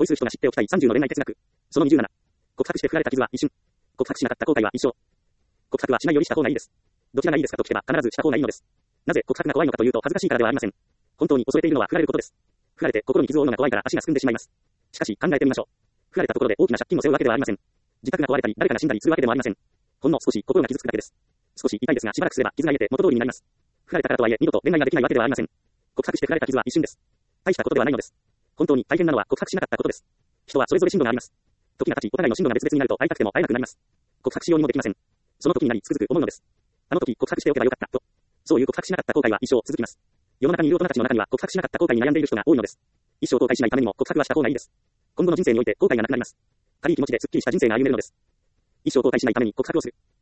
恋する人が知っておきたい30の恋愛哲学。その27。告白して振られた傷は一瞬。告白しなかった後悔は一生。告白はしないよりした方がいいです。どちらがいいですかと聞けば必ずした方がいいのです。なぜ告白が怖いのかというと恥ずかしいからではありません。本当に恐れているのは振られることです。振られて心に傷を負うのが怖いから足がすくんでしまいます。しかし考えてみましょう。振られたところで大きな借金を背負うわけではありません。自宅が壊れたり誰かが死んだりするわけでもありません。ほんの少し心が傷つくだけです。少し痛いですがしばらくすれば傷が癒えて元通りになります。振られたからとはいえ二度と恋愛ができないわけではありません。告白して振られた傷は一瞬です。大したことではないのです。本当に大変なのは告白しなかったことです。人はそれぞれ進路があります。時が経ちお互いの進路が別々になると会いたくても会えなくなります。告白しようにもできません。その時になりつくづく思うのです。あの時告白しておけばよかったと。そういう告白しなかった後悔は一生続きます。世の中にいる大人たちの中には告白しなかった後悔に悩んでいる人が多いのです。一生後悔しないためにも告白はした方がいいです。今後の人生において後悔がなくなります。軽い気持ちですっきりした人生が歩めるのです。一生後悔しないために告白をする。